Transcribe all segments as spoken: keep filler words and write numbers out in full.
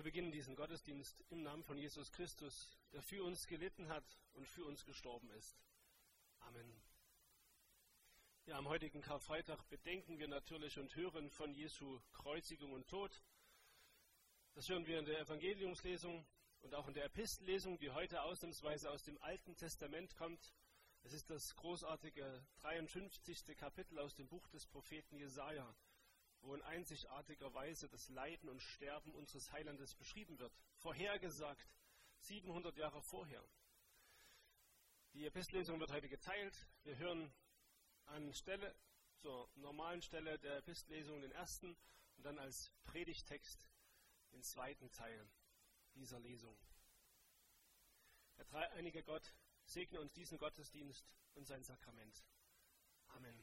beginnen diesen Gottesdienst im Namen von Jesus Christus, der für uns gelitten hat und für uns gestorben ist. Amen. Ja, am heutigen Karfreitag bedenken wir natürlich und hören von Jesu Kreuzigung und Tod. Das hören wir in der Evangeliumslesung und auch in der Epistellesung, die heute ausnahmsweise aus dem Alten Testament kommt. Es ist das großartige dreiundfünfzigste Kapitel aus dem Buch des Propheten Jesaja, wo in einzigartiger Weise das Leiden und Sterben unseres Heilandes beschrieben wird. Vorhergesagt, siebenhundert Jahre vorher. Die Epistellesung wird heute geteilt. Wir hören an Stelle, zur normalen Stelle der Epistellesung den ersten und dann als Predigtext den zweiten Teil dieser Lesung. Der dreieinige Gott segne uns diesen Gottesdienst und sein Sakrament. Amen.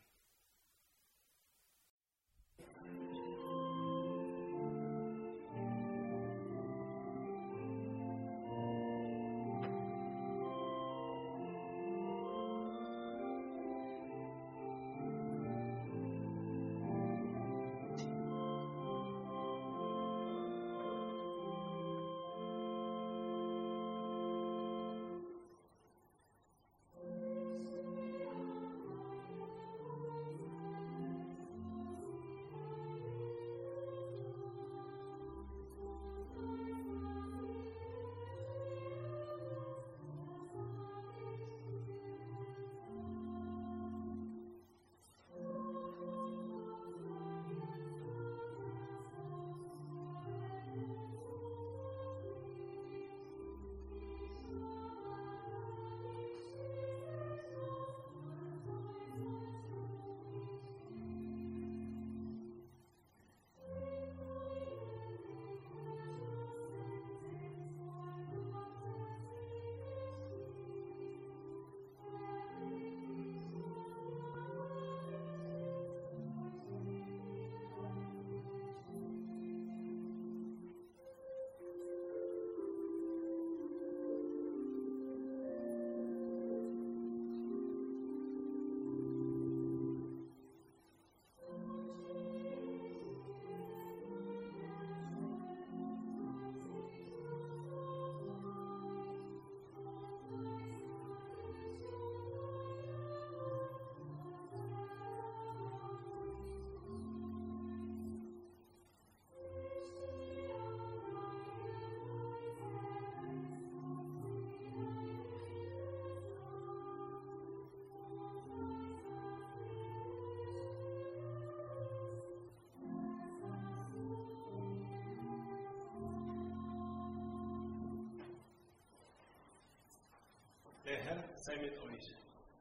Der Herr sei mit euch.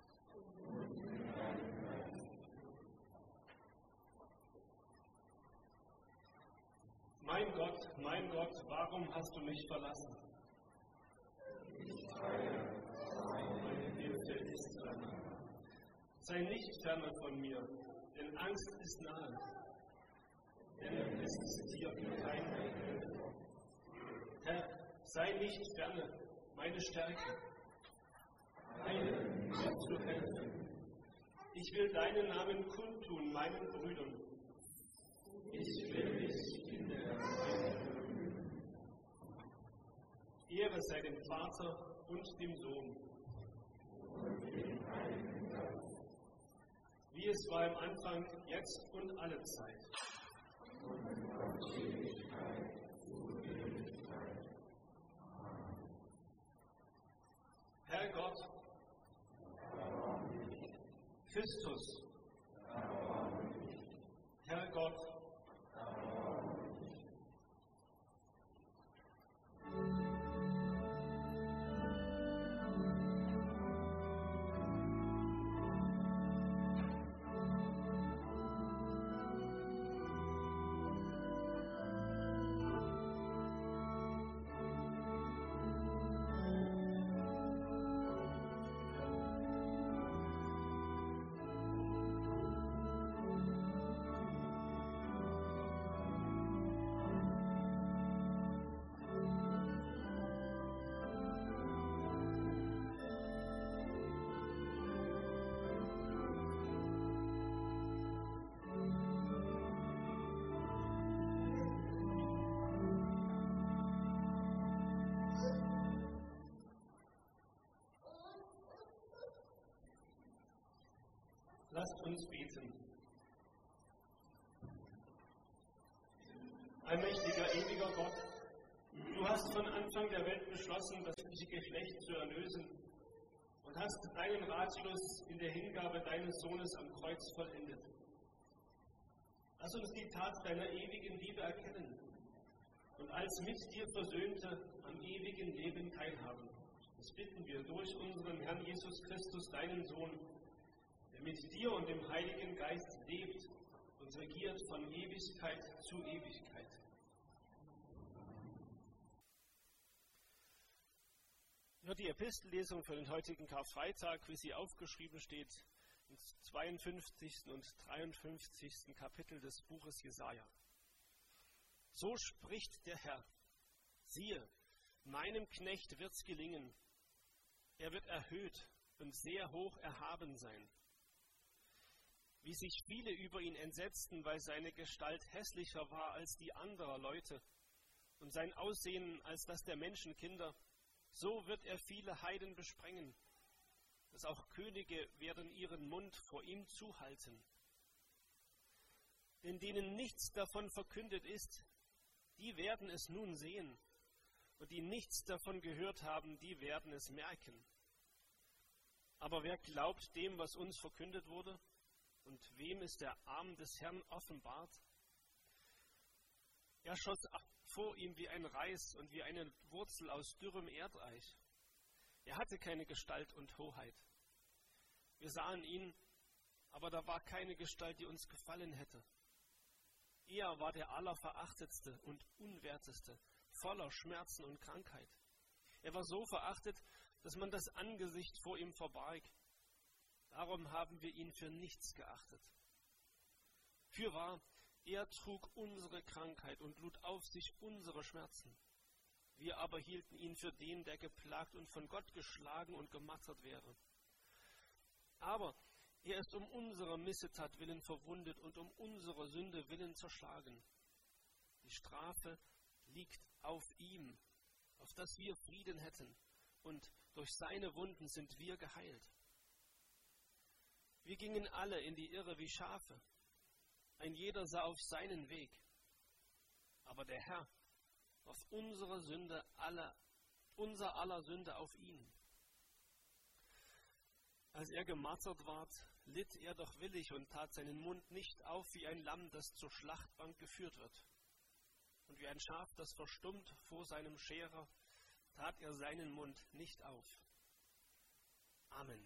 Mein Gott, mein Gott, warum hast du mich verlassen? Meine Hilfe ist dran. Sei nicht ferne von mir, denn Angst ist nahe. Denn es ist dir kein Hilfe. Herr, sei nicht ferne, meine Stärke. Heile, mir zu helfen. Ich will deinen Namen kundtun, meinen Brüdern. Ich will dich in der Heiligen rühmen. Ehre sei dem Vater und dem Sohn. Und dem Heiligen Geist. Wie es war im Anfang, jetzt und alle Zeit. Und in Ewigkeit zu Ewigkeit. Amen. Herr Gott, Christus, Herr Gott, Lasst uns beten. Allmächtiger, ewiger Gott, du hast von Anfang der Welt beschlossen, das menschliche Geschlecht zu erlösen und hast deinen Ratschluss in der Hingabe deines Sohnes am Kreuz vollendet. Lass uns die Tat deiner ewigen Liebe erkennen und als mit dir Versöhnte am ewigen Leben teilhaben. Das bitten wir durch unseren Herrn Jesus Christus, deinen Sohn, der mit dir und dem Heiligen Geist lebt und regiert von Ewigkeit zu Ewigkeit. Nur die Epistellesung für den heutigen Karfreitag, wie sie aufgeschrieben steht, im zweiundfünfzigsten und dreiundfünfzigsten Kapitel des Buches Jesaja. So spricht der Herr: Siehe, meinem Knecht wird's gelingen. Er wird erhöht und sehr hoch erhaben sein. Wie sich viele über ihn entsetzten, weil seine Gestalt hässlicher war als die anderer Leute und sein Aussehen als das der Menschenkinder, so wird er viele Heiden besprengen, dass auch Könige werden ihren Mund vor ihm zuhalten. Denn denen nichts davon verkündet ist, die werden es nun sehen, und die nichts davon gehört haben, die werden es merken. Aber wer glaubt dem, was uns verkündet wurde, und wem ist der Arm des Herrn offenbart? Er schoss vor ihm wie ein Reis und wie eine Wurzel aus dürrem Erdreich. Er hatte keine Gestalt und Hoheit. Wir sahen ihn, aber da war keine Gestalt, die uns gefallen hätte. Er war der Allerverachtetste und Unwerteste, voller Schmerzen und Krankheit. Er war so verachtet, dass man das Angesicht vor ihm verbarg. Darum haben wir ihn für nichts geachtet. Fürwahr, er trug unsere Krankheit und lud auf sich unsere Schmerzen. Wir aber hielten ihn für den, der geplagt und von Gott geschlagen und gemartert wäre. Aber er ist um unsere Missetat willen verwundet und um unsere Sünde willen zerschlagen. Die Strafe liegt auf ihm, auf dass wir Frieden hätten, und durch seine Wunden sind wir geheilt. Wir gingen alle in die Irre wie Schafe, ein jeder sah auf seinen Weg. Aber der Herr warf unsere Sünde alle, unser aller Sünde auf ihn. Als er gemartert ward, litt er doch willig und tat seinen Mund nicht auf wie ein Lamm, das zur Schlachtbank geführt wird. Und wie ein Schaf, das verstummt vor seinem Scherer, tat er seinen Mund nicht auf. Amen.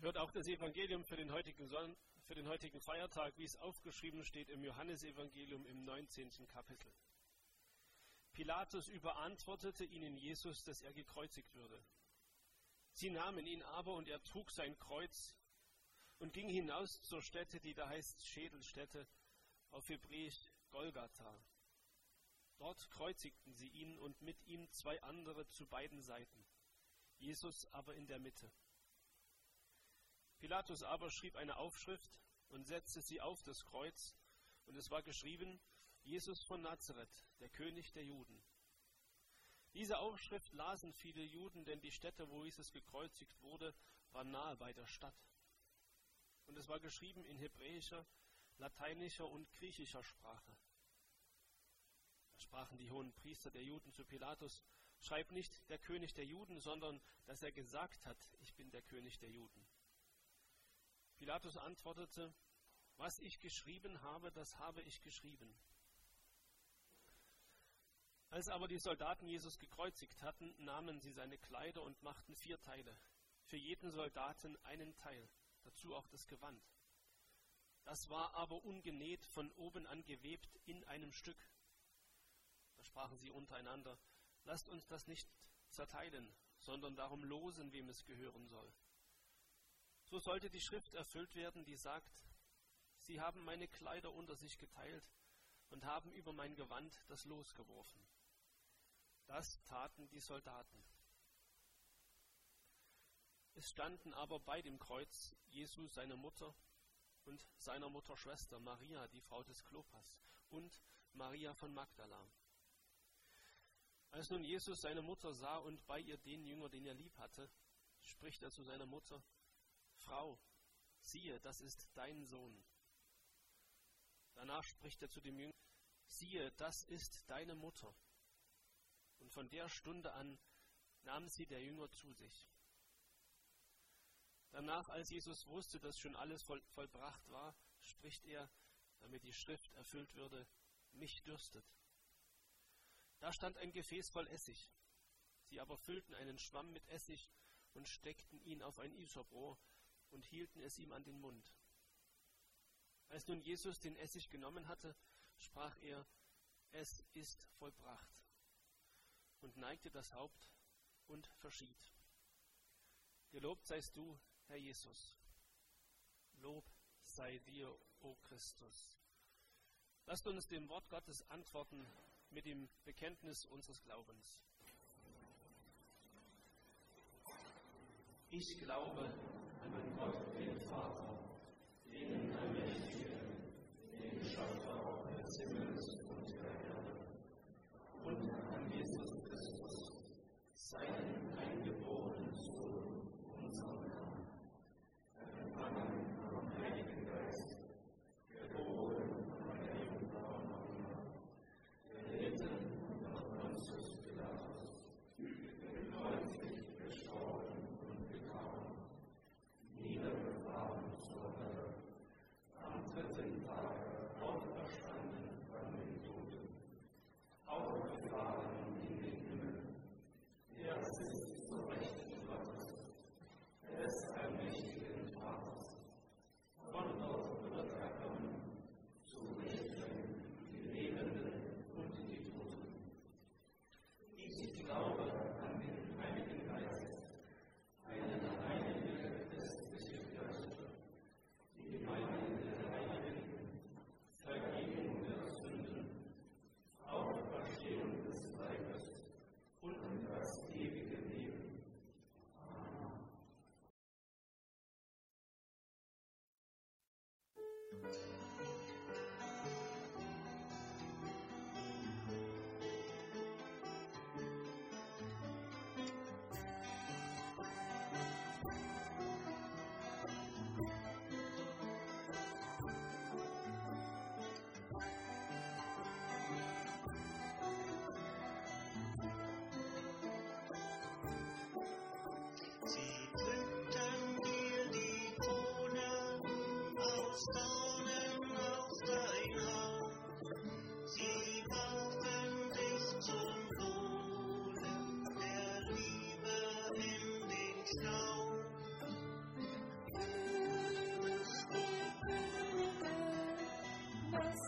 Hört auch das Evangelium für den heutigen, Son- für den heutigen Feiertag, wie es aufgeschrieben steht im Johannesevangelium im neunzehnten Kapitel. Pilatus überantwortete ihnen Jesus, dass er gekreuzigt würde. Sie nahmen ihn aber, und er trug sein Kreuz und ging hinaus zur Stätte, die da heißt Schädelstätte, auf Hebräisch Golgatha. Dort kreuzigten sie ihn und mit ihm zwei andere zu beiden Seiten, Jesus aber in der Mitte. Pilatus aber schrieb eine Aufschrift und setzte sie auf das Kreuz, und es war geschrieben: Jesus von Nazareth, der König der Juden. Diese Aufschrift lasen viele Juden, denn die Stätte, wo Jesus gekreuzigt wurde, war nahe bei der Stadt. Und es war geschrieben in hebräischer, lateinischer und griechischer Sprache. Da sprachen die hohen Priester der Juden zu Pilatus: Schreib nicht der König der Juden, sondern dass er gesagt hat, ich bin der König der Juden. Pilatus antwortete: Was ich geschrieben habe, das habe ich geschrieben. Als aber die Soldaten Jesus gekreuzigt hatten, nahmen sie seine Kleider und machten vier Teile, für jeden Soldaten einen Teil, dazu auch das Gewand. Das war aber ungenäht, von oben an gewebt in einem Stück. Da sprachen sie untereinander: Lasst uns das nicht zerteilen, sondern darum losen, wem es gehören soll. So sollte die Schrift erfüllt werden, die sagt: Sie haben meine Kleider unter sich geteilt und haben über mein Gewand das Los geworfen. Das taten die Soldaten. Es standen aber bei dem Kreuz Jesu seine Mutter und seiner Mutter Schwester Maria, die Frau des Klopas, und Maria von Magdala. Als nun Jesus seine Mutter sah und bei ihr den Jünger, den er lieb hatte, spricht er zu seiner Mutter: Frau, siehe, das ist dein Sohn. Danach spricht er zu dem Jünger: Siehe, das ist deine Mutter. Und von der Stunde an nahm sie der Jünger zu sich. Danach, als Jesus wusste, dass schon alles voll, vollbracht war, spricht er, damit die Schrift erfüllt würde: Mich dürstet. Da stand ein Gefäß voll Essig. Sie aber füllten einen Schwamm mit Essig und steckten ihn auf ein Isoprohr und hielten es ihm an den Mund. Als nun Jesus den Essig genommen hatte, sprach er: Es ist vollbracht, und neigte das Haupt und verschied. Gelobt seist du, Herr Jesus. Lob sei dir, o Christus. Lasst uns dem Wort Gottes antworten mit dem Bekenntnis unseres Glaubens. Ich glaube an Gott, den Vater, den Allmächtigen, den Schöpfer des Himmels und der Erde, und an Jesus Christus, seinen eingeborenen Sohn, unseren Herrn, empfangen vom Heiligen Geist, geboren von der Jungfrau Maria, gelitten unter Pontius Pilatus, gekreuzigt, gestorben und begraben, niedergefahren zur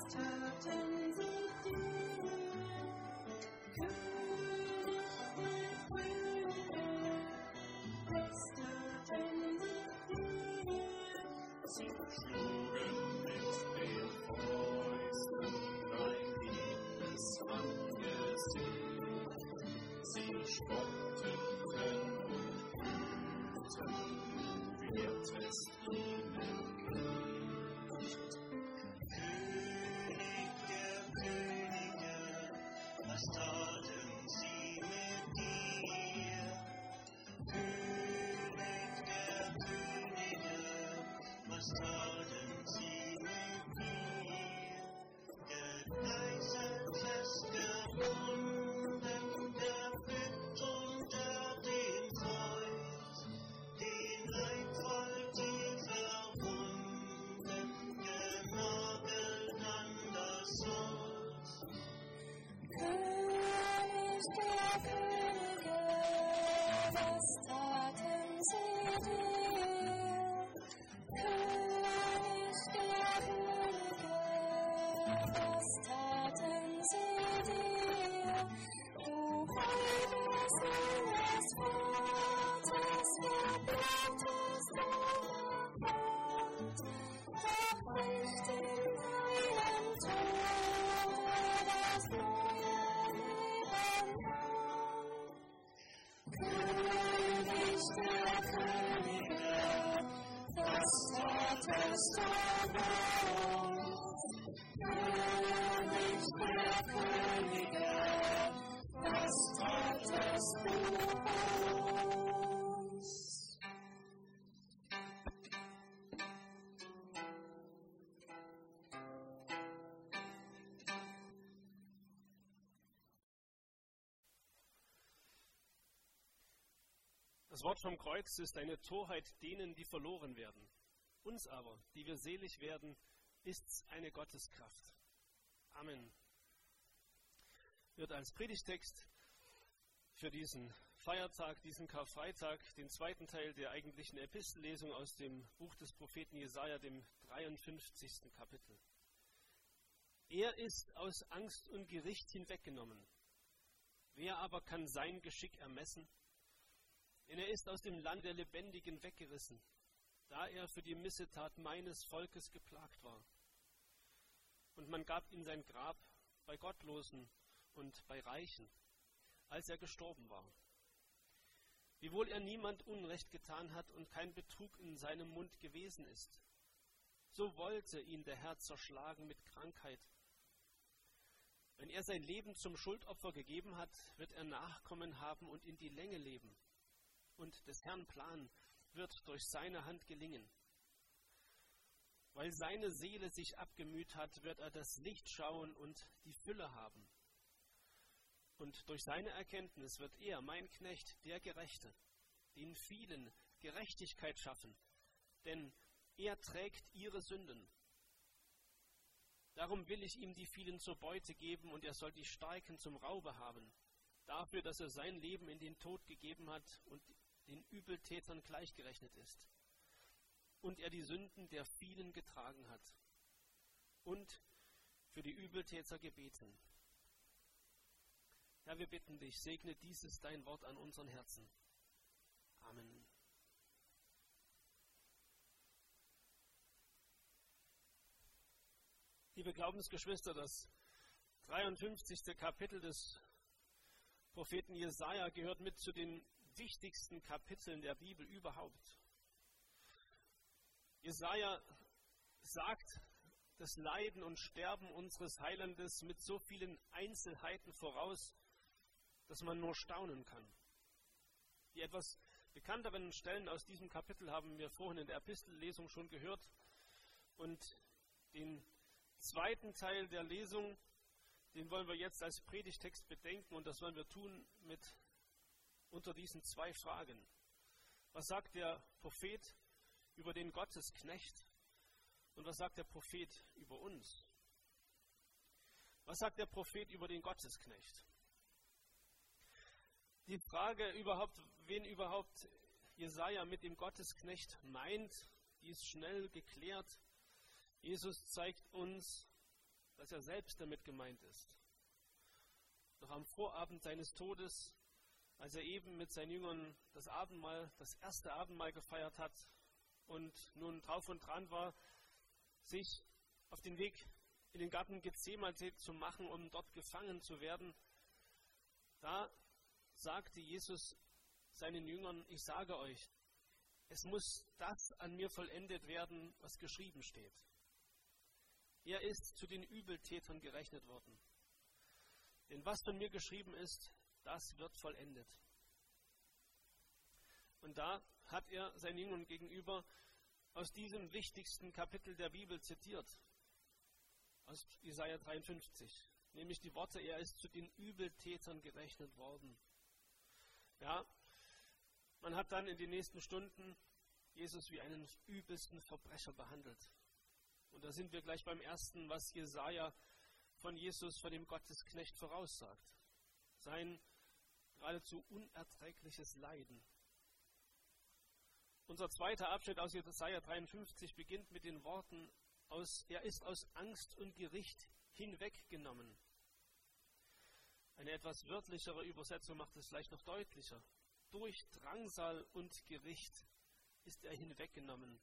Das Wort vom Kreuz ist eine Torheit denen, die verloren werden. Uns aber, die wir selig werden, ist's eine Gotteskraft. Amen. Wird als Predigtext für diesen Feiertag, diesen Karfreitag, den zweiten Teil der eigentlichen Epistellesung aus dem Buch des Propheten Jesaja, dem dreiundfünfzigsten Kapitel. Er ist aus Angst und Gericht hinweggenommen. Wer aber kann sein Geschick ermessen? Denn er ist aus dem Land der Lebendigen weggerissen, da er für die Missetat meines Volkes geplagt war. Und man gab ihm sein Grab bei Gottlosen und bei Reichen, als er gestorben war. Wiewohl er niemand Unrecht getan hat und kein Betrug in seinem Mund gewesen ist, so wollte ihn der Herr zerschlagen mit Krankheit. Wenn er sein Leben zum Schuldopfer gegeben hat, wird er Nachkommen haben und in die Länge leben. Und des Herrn Plan wird durch seine Hand gelingen. Weil seine Seele sich abgemüht hat, wird er das Licht schauen und die Fülle haben. Und durch seine Erkenntnis wird er, mein Knecht, der Gerechte, den vielen Gerechtigkeit schaffen, denn er trägt ihre Sünden. Darum will ich ihm die vielen zur Beute geben, und er soll die Starken zum Raube haben, dafür, dass er sein Leben in den Tod gegeben hat und den Übeltätern gleichgerechnet ist. Und er die Sünden der vielen getragen hat und für die Übeltäter gebeten. Herr, wir bitten dich, segne dieses dein Wort an unseren Herzen. Amen. Liebe Glaubensgeschwister, das dreiundfünfzigste Kapitel des Propheten Jesaja gehört mit zu den wichtigsten Kapiteln der Bibel überhaupt. Jesaja sagt das Leiden und Sterben unseres Heilandes mit so vielen Einzelheiten voraus, dass man nur staunen kann. Die etwas bekannteren Stellen aus diesem Kapitel haben wir vorhin in der Epistellesung schon gehört. Und den zweiten Teil der Lesung, den wollen wir jetzt als Predigtext bedenken, und das wollen wir tun mit unter diesen zwei Fragen. Was sagt der Prophet über den Gottesknecht und was sagt der Prophet über uns? Was sagt der Prophet über den Gottesknecht? Die Frage überhaupt, wen überhaupt Jesaja mit dem Gottesknecht meint, die ist schnell geklärt. Jesus zeigt uns dass er selbst damit gemeint ist. Noch am Vorabend seines Todes, als er eben mit seinen Jüngern das Abendmahl, das erste Abendmahl gefeiert hat und nun drauf und dran war, sich auf den Weg in den Garten Gethsemane zu machen, um dort gefangen zu werden, da sagte Jesus seinen Jüngern, ich sage euch, es muss das an mir vollendet werden, was geschrieben steht. Er ist zu den Übeltätern gerechnet worden. Denn was von mir geschrieben ist, das wird vollendet. Und da hat er seinen Jüngern gegenüber aus diesem wichtigsten Kapitel der Bibel zitiert, aus Jesaja dreiundfünfzig, nämlich die Worte, er ist zu den Übeltätern gerechnet worden. Ja, man hat dann in den nächsten Stunden Jesus wie einen übelsten Verbrecher behandelt. Und da sind wir gleich beim ersten, was Jesaja von Jesus, von dem Gottesknecht voraussagt. Sein geradezu unerträgliches Leiden. Unser zweiter Abschnitt aus Jesaja dreiundfünfzig beginnt mit den Worten, aus, er ist aus Angst und Gericht hinweggenommen. Eine etwas wörtlichere Übersetzung macht es vielleicht noch deutlicher. Durch Drangsal und Gericht ist er hinweggenommen.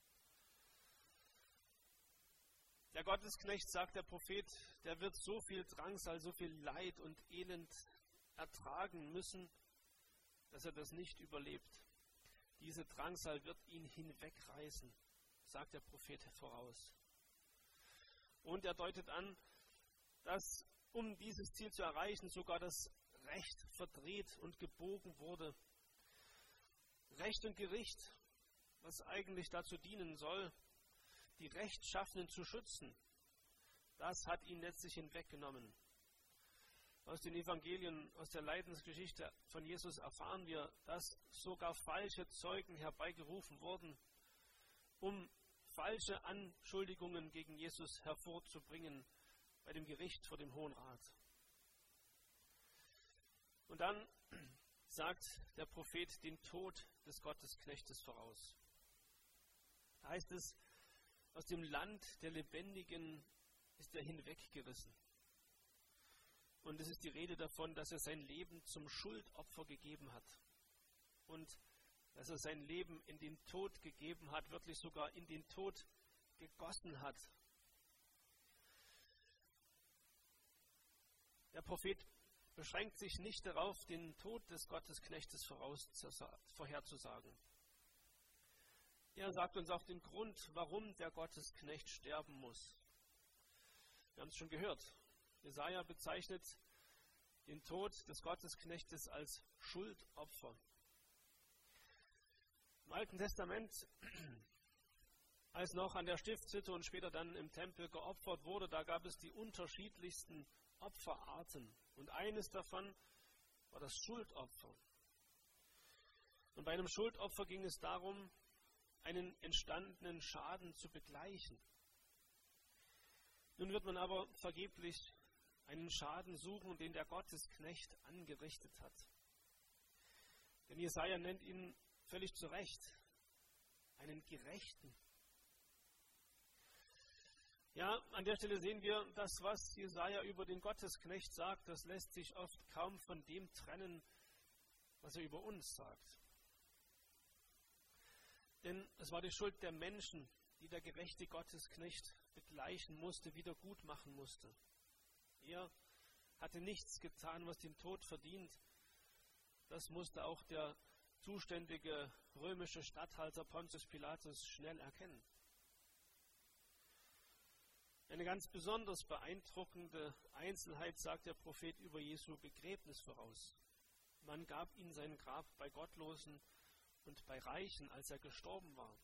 Der Gottesknecht, sagt der Prophet, der wird so viel Drangsal, so viel Leid und Elend ertragen müssen, dass er das nicht überlebt. Diese Drangsal wird ihn hinwegreißen, sagt der Prophet voraus. Und er deutet an, dass um dieses Ziel zu erreichen, sogar das Recht verdreht und gebogen wurde. Recht und Gericht, was eigentlich dazu dienen soll, die Rechtschaffenen zu schützen, das hat ihn letztlich hinweggenommen. Aus den Evangelien, aus der Leidensgeschichte von Jesus erfahren wir, dass sogar falsche Zeugen herbeigerufen wurden, um falsche Anschuldigungen gegen Jesus hervorzubringen bei dem Gericht vor dem Hohen Rat. Und dann sagt der Prophet den Tod des Gottesknechtes voraus. Da heißt es, aus dem Land der Lebendigen ist er hinweggerissen. Und es ist die Rede davon, dass er sein Leben zum Schuldopfer gegeben hat. Und dass er sein Leben in den Tod gegeben hat, wirklich sogar in den Tod gegossen hat. Der Prophet beschränkt sich nicht darauf, den Tod des Gottesknechtes vorherzusagen. Er sagt uns auch den Grund, warum der Gottesknecht sterben muss. Wir haben es schon gehört. Jesaja bezeichnet den Tod des Gottesknechtes als Schuldopfer. Im Alten Testament, als noch an der Stiftshütte und später dann im Tempel geopfert wurde, da gab es die unterschiedlichsten Opferarten. Und eines davon war das Schuldopfer. Und bei einem Schuldopfer ging es darum, einen entstandenen Schaden zu begleichen. Nun wird man aber vergeblich einen Schaden suchen, den der Gottesknecht angerichtet hat. Denn Jesaja nennt ihn völlig zu Recht einen Gerechten. Ja, an der Stelle sehen wir, das, was Jesaja über den Gottesknecht sagt, das lässt sich oft kaum von dem trennen, was er über uns sagt. Denn es war die Schuld der Menschen, die der gerechte Gottesknecht begleichen musste, wieder gut machen musste. Er hatte nichts getan, was den Tod verdient. Das musste auch der zuständige römische Statthalter Pontius Pilatus schnell erkennen. Eine ganz besonders beeindruckende Einzelheit sagt der Prophet über Jesu Begräbnis voraus. Man gab ihm sein Grab bei Gottlosen und bei Reichen, als er gestorben war.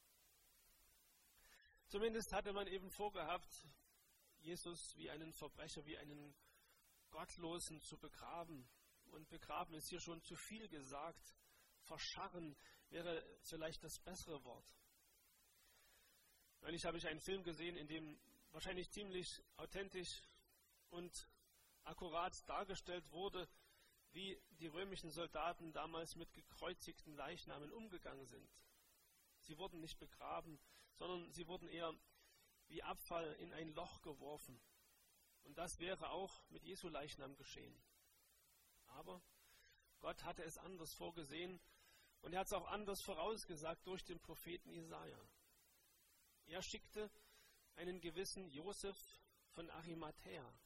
Zumindest hatte man eben vorgehabt, Jesus wie einen Verbrecher, wie einen Gottlosen zu begraben. Und begraben ist hier schon zu viel gesagt. Verscharren wäre vielleicht das bessere Wort. Neulich habe ich einen Film gesehen, in dem wahrscheinlich ziemlich authentisch und akkurat dargestellt wurde, wie die römischen Soldaten damals mit gekreuzigten Leichnamen umgegangen sind. Sie wurden nicht begraben, sondern sie wurden eher wie Abfall in ein Loch geworfen. Und das wäre auch mit Jesu Leichnam geschehen. Aber Gott hatte es anders vorgesehen und er hat es auch anders vorausgesagt durch den Propheten Jesaja. Er schickte einen gewissen Josef von Arimathäa.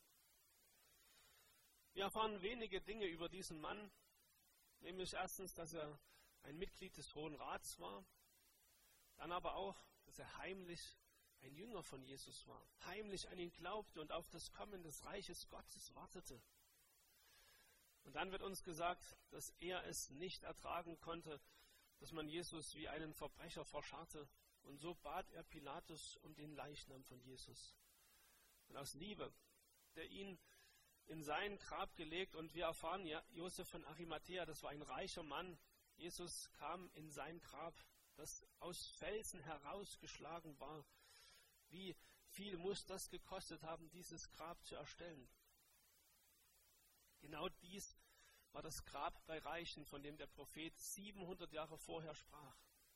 Wir erfahren wenige Dinge über diesen Mann, nämlich erstens, dass er ein Mitglied des Hohen Rats war, dann aber auch, dass er heimlich ein Jünger von Jesus war, heimlich an ihn glaubte und auf das Kommen des Reiches Gottes wartete. Und dann wird uns gesagt, dass er es nicht ertragen konnte, dass man Jesus wie einen Verbrecher verscharrte. Und so bat er Pilatus um den Leichnam von Jesus. Und aus Liebe, der ihn in sein Grab gelegt, und wir erfahren ja, Josef von Arimathäa, das war ein reicher Mann. Jesus kam in sein Grab, das aus Felsen herausgeschlagen war. Wie viel muss das gekostet haben, dieses Grab zu erstellen? Genau dies war das Grab bei Reichen, von dem der Prophet siebenhundert Jahre vorher sprach.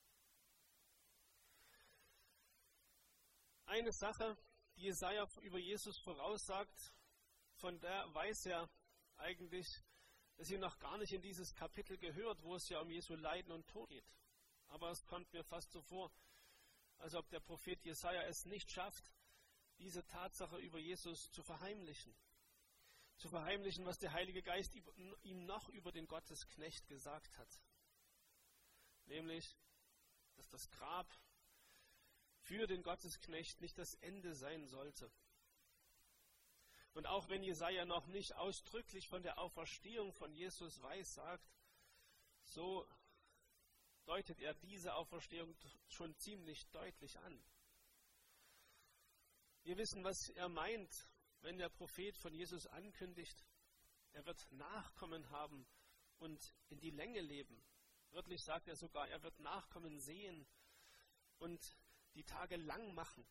Eine Sache, die Jesaja über Jesus voraussagt, von der weiß er eigentlich, dass sie noch gar nicht in dieses Kapitel gehört, wo es ja um Jesu Leiden und Tod geht. Aber es kommt mir fast so vor, als ob der Prophet Jesaja es nicht schafft, diese Tatsache über Jesus zu verheimlichen. Zu verheimlichen, was der Heilige Geist ihm noch über den Gottesknecht gesagt hat. Nämlich, dass das Grab für den Gottesknecht nicht das Ende sein sollte. Und auch wenn Jesaja noch nicht ausdrücklich von der Auferstehung von Jesus weiß, sagt, so deutet er diese Auferstehung schon ziemlich deutlich an. Wir wissen, was er meint, wenn der Prophet von Jesus ankündigt, er wird Nachkommen haben und in die Länge leben. Wörtlich sagt er sogar, er wird Nachkommen sehen und die Tage lang machen.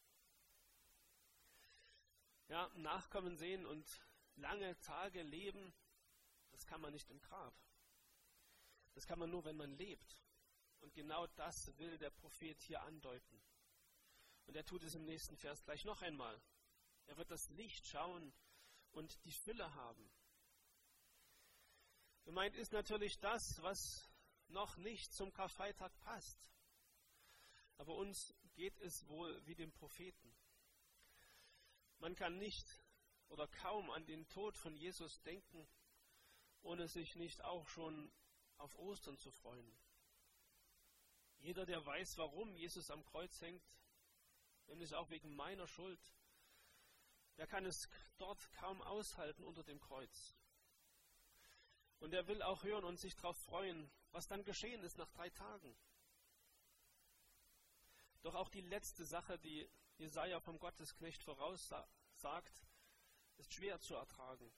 Ja, Nachkommen sehen und lange Tage leben, das kann man nicht im Grab. Das kann man nur, wenn man lebt. Und genau das will der Prophet hier andeuten. Und er tut es im nächsten Vers gleich noch einmal. Er wird das Licht schauen und die Fülle haben. Gemeint ist natürlich das, was noch nicht zum Karfreitag passt. Aber uns geht es wohl wie dem Propheten. Man kann nicht oder kaum an den Tod von Jesus denken, ohne sich nicht auch schon auf Ostern zu freuen. Jeder, der weiß, warum Jesus am Kreuz hängt, nämlich auch wegen meiner Schuld, der kann es dort kaum aushalten unter dem Kreuz. Und er will auch hören und sich darauf freuen, was dann geschehen ist nach drei Tagen. Doch auch die letzte Sache, die Jesaja vom Gottesknecht voraussagt, ist schwer zu ertragen.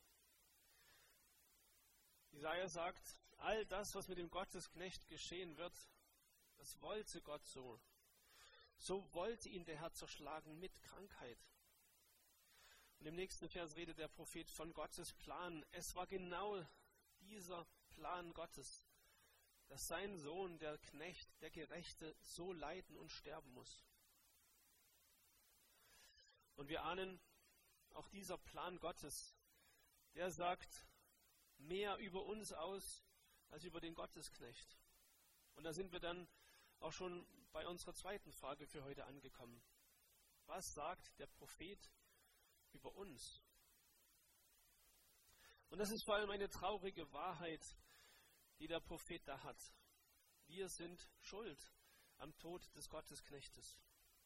Jesaja sagt, all das, was mit dem Gottesknecht geschehen wird, das wollte Gott so. So wollte ihn der Herr zerschlagen mit Krankheit. Und im nächsten Vers redet der Prophet von Gottes Plan. Es war genau dieser Plan Gottes, dass sein Sohn, der Knecht, der Gerechte, so leiden und sterben muss. Und wir ahnen, auch dieser Plan Gottes, der sagt mehr über uns aus, als über den Gottesknecht. Und da sind wir dann auch schon bei unserer zweiten Frage für heute angekommen. Was sagt der Prophet über uns? Und das ist vor allem eine traurige Wahrheit, die der Prophet da hat. Wir sind schuld am Tod des Gottesknechtes.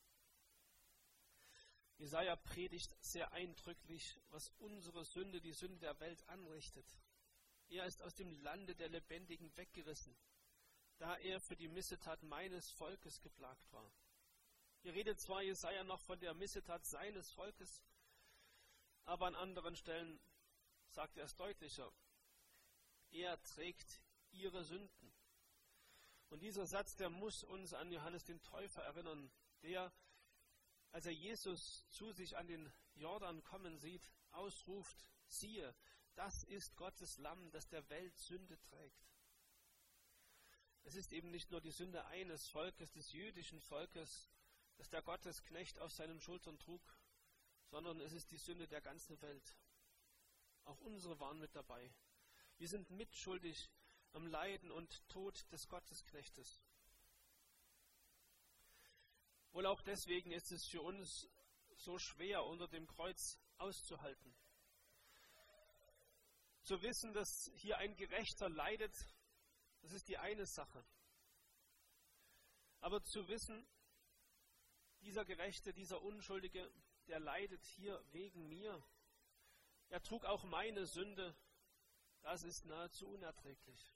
Jesaja predigt sehr eindrücklich, was unsere Sünde, die Sünde der Welt anrichtet. Er ist aus dem Lande der Lebendigen weggerissen, da er für die Missetat meines Volkes geplagt war. Hier redet zwar Jesaja noch von der Missetat seines Volkes, aber an anderen Stellen sagt er es deutlicher. Er trägt ihre Sünden. Und dieser Satz, der muss uns an Johannes den Täufer erinnern, der, als er Jesus zu sich an den Jordan kommen sieht, ausruft, siehe, das ist Gottes Lamm, das der Welt Sünde trägt. Es ist eben nicht nur die Sünde eines Volkes, des jüdischen Volkes, das der Gottesknecht auf seinen Schultern trug, sondern es ist die Sünde der ganzen Welt. Auch unsere waren mit dabei. Wir sind mitschuldig am Leiden und Tod des Gottesknechtes. Wohl auch deswegen ist es für uns so schwer, unter dem Kreuz auszuhalten. Zu wissen, dass hier ein Gerechter leidet, das ist die eine Sache. Aber zu wissen, dieser Gerechte, dieser Unschuldige, der leidet hier wegen mir. Er trug auch meine Sünde. Das ist nahezu unerträglich.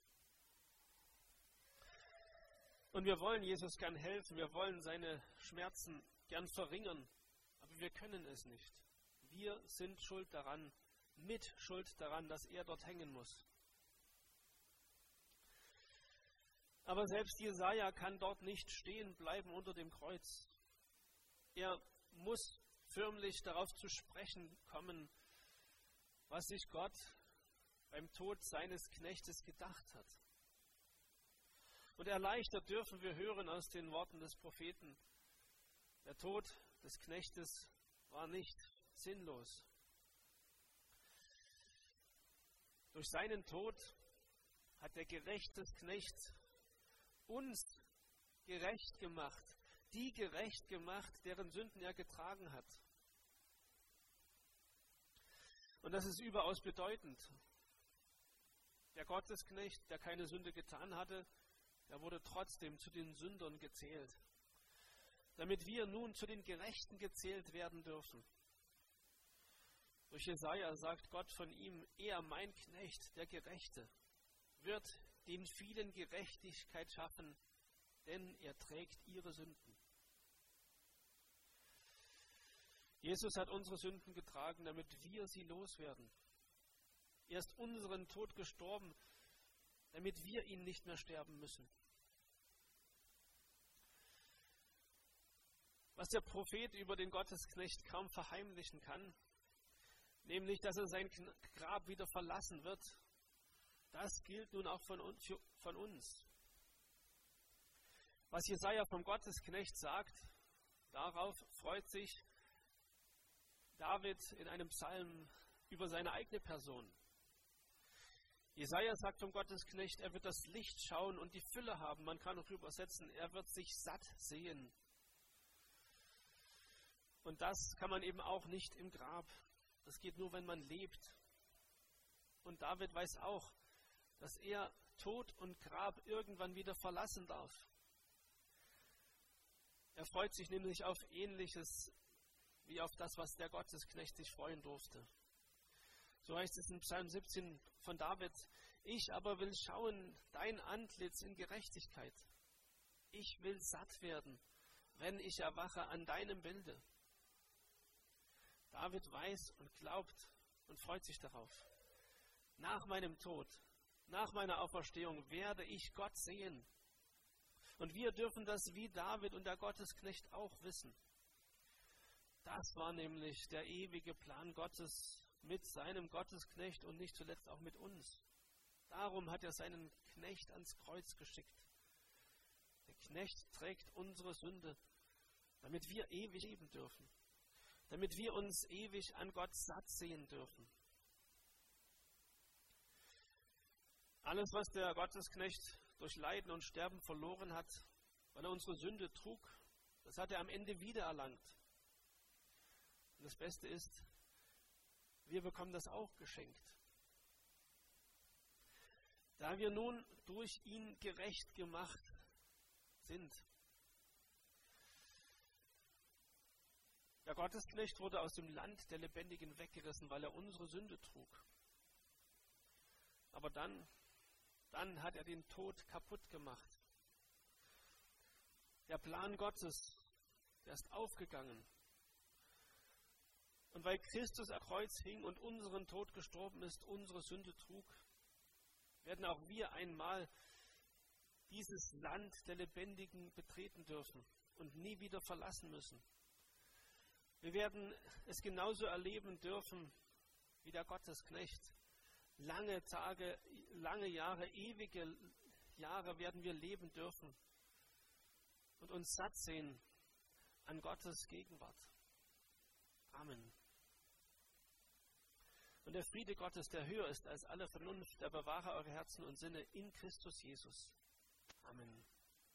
Und wir wollen Jesus gern helfen, wir wollen seine Schmerzen gern verringern, aber wir können es nicht. Wir sind schuld daran, mit Schuld daran, dass er dort hängen muss. Aber selbst Jesaja kann dort nicht stehen bleiben unter dem Kreuz. Er muss förmlich darauf zu sprechen kommen, was sich Gott beim Tod seines Knechtes gedacht hat. Und erleichtert dürfen wir hören aus den Worten des Propheten: Der Tod des Knechtes war nicht sinnlos. Durch seinen Tod hat der gerechte Knecht uns gerecht gemacht, die gerecht gemacht, deren Sünden er getragen hat. Und das ist überaus bedeutend. Der Gottesknecht, der keine Sünde getan hatte, der wurde trotzdem zu den Sündern gezählt, damit wir nun zu den Gerechten gezählt werden dürfen. Durch Jesaja sagt Gott von ihm: Er, mein Knecht, der Gerechte, wird den vielen Gerechtigkeit schaffen, denn er trägt ihre Sünden. Jesus hat unsere Sünden getragen, damit wir sie loswerden. Er ist unseren Tod gestorben, damit wir ihn nicht mehr sterben müssen. Was der Prophet über den Gottesknecht kaum verheimlichen kann, nämlich, dass er sein Grab wieder verlassen wird, das gilt nun auch von uns. Was Jesaja vom Gottesknecht sagt, darauf freut sich David in einem Psalm über seine eigene Person. Jesaja sagt vom Gottesknecht, er wird das Licht schauen und die Fülle haben. Man kann auch übersetzen, er wird sich satt sehen. Und das kann man eben auch nicht im Grab. Das geht nur, wenn man lebt. Und David weiß auch, dass er Tod und Grab irgendwann wieder verlassen darf. Er freut sich nämlich auf Ähnliches, wie auf das, was der Gottesknecht sich freuen durfte. So heißt es in Psalm siebzehn von David: Ich aber will schauen dein Antlitz in Gerechtigkeit. Ich will satt werden, wenn ich erwache an deinem Bilde. David weiß und glaubt und freut sich darauf. Nach meinem Tod, nach meiner Auferstehung werde ich Gott sehen. Und wir dürfen das wie David und der Gottesknecht auch wissen. Das war nämlich der ewige Plan Gottes mit seinem Gottesknecht und nicht zuletzt auch mit uns. Darum hat er seinen Knecht ans Kreuz geschickt. Der Knecht trägt unsere Sünde, damit wir ewig leben dürfen, damit wir uns ewig an Gott satt sehen dürfen. Alles, was der Gottesknecht durch Leiden und Sterben verloren hat, weil er unsere Sünde trug, das hat er am Ende wiedererlangt. Und das Beste ist, wir bekommen das auch geschenkt. Da wir nun durch ihn gerecht gemacht sind. Der Gottesknecht wurde aus dem Land der Lebendigen weggerissen, weil er unsere Sünde trug. Aber dann, dann hat er den Tod kaputt gemacht. Der Plan Gottes, der ist aufgegangen. Und weil Christus am Kreuz hing und unseren Tod gestorben ist, unsere Sünde trug, werden auch wir einmal dieses Land der Lebendigen betreten dürfen und nie wieder verlassen müssen. Wir werden es genauso erleben dürfen wie der Gottesknecht. Lange Tage, lange Jahre, ewige Jahre werden wir leben dürfen und uns satt sehen an Gottes Gegenwart. Amen. Und der Friede Gottes, der höher ist als alle Vernunft, der bewahre eure Herzen und Sinne in Christus Jesus. Amen.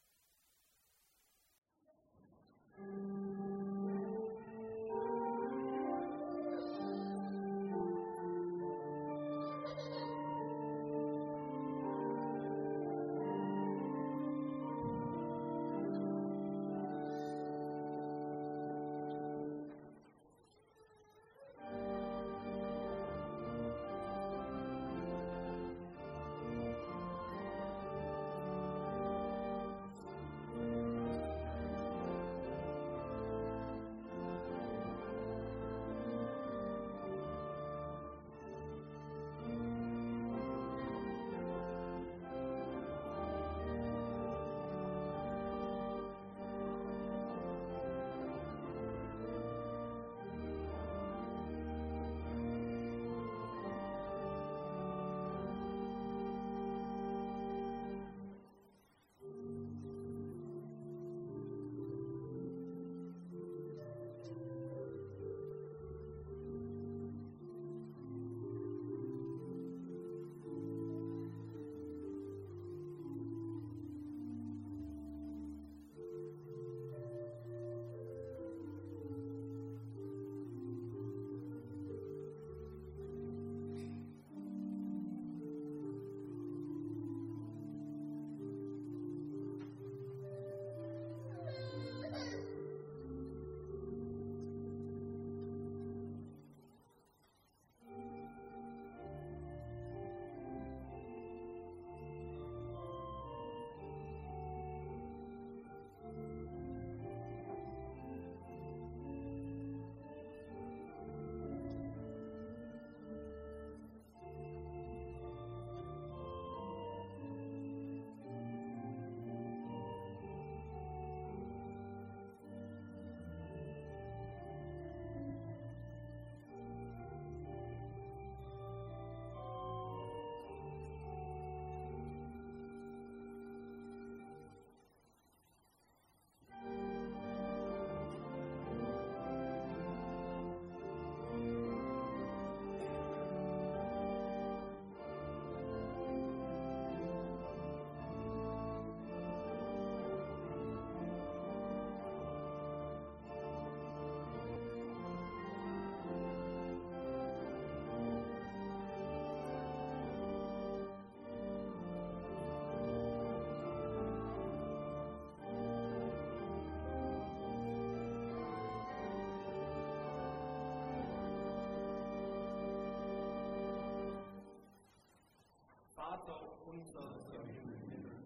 Vater unser im Himmel,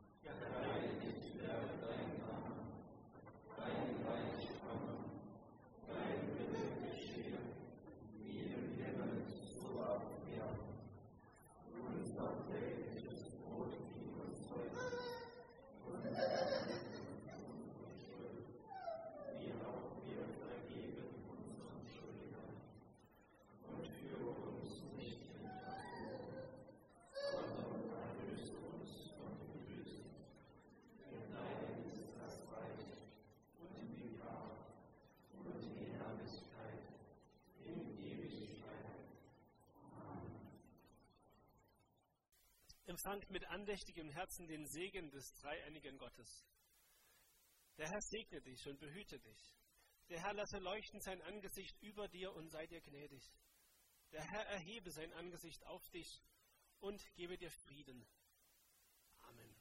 geheiligt werde dein Name, dein Reich komme, dein Wille geschehe, wie im Himmel, so auf Erden. Unser tägliches Brot gib uns heute, und vergib uns unsere Schuld, wie auch wir vergeben unseren Schuldigern. Und führe uns nicht in Versuchung, sondern erlöse uns von dem Bösen. Denn dein ist das Reich und die Kraft und die Herrlichkeit in Ewigkeit. Amen. Empfangt mit andächtigem Herzen den Segen des dreieinigen Gottes. Der Herr segne dich und behüte dich. Der Herr lasse leuchten sein Angesicht über dir und sei dir gnädig. Der Herr erhebe sein Angesicht auf dich und gebe dir Frieden. Amen.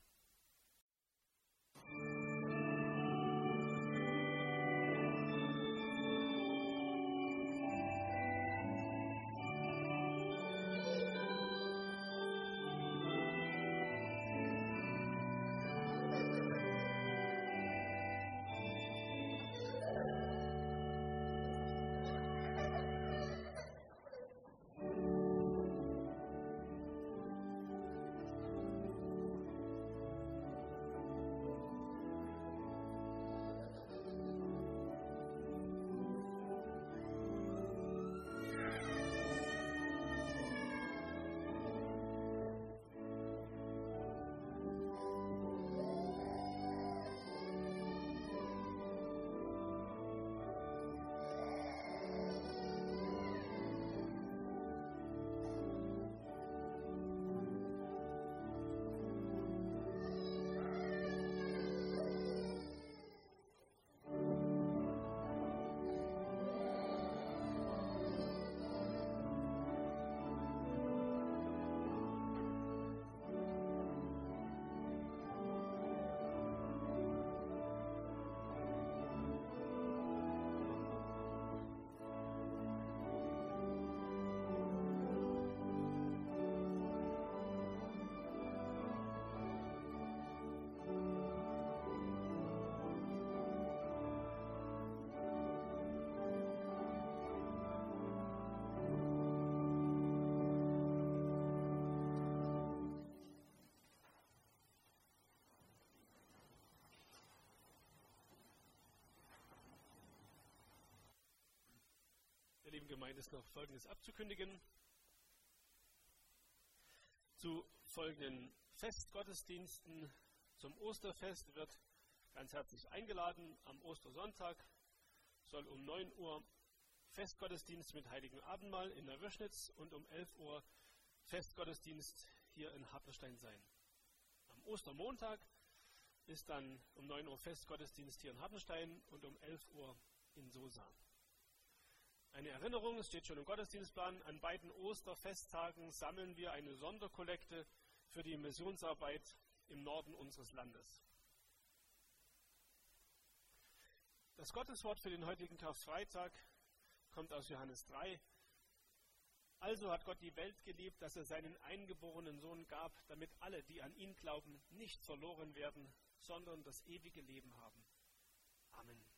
liebe Gemeinde, ist noch Folgendes abzukündigen. Zu folgenden Festgottesdiensten zum Osterfest wird ganz herzlich eingeladen. Am Ostersonntag soll um neun Uhr Festgottesdienst mit Heiligen Abendmahl in der Wöschnitz und um elf Uhr Festgottesdienst hier in Hartenstein sein. Am Ostermontag ist dann um neun Uhr Festgottesdienst hier in Hartenstein und um elf Uhr in Sosa. Eine Erinnerung, es steht schon im Gottesdienstplan, an beiden Osterfesttagen sammeln wir eine Sonderkollekte für die Missionsarbeit im Norden unseres Landes. Das Gotteswort für den heutigen Karfreitag kommt aus Johannes drei. Also hat Gott die Welt geliebt, dass er seinen eingeborenen Sohn gab, damit alle, die an ihn glauben, nicht verloren werden, sondern das ewige Leben haben. Amen.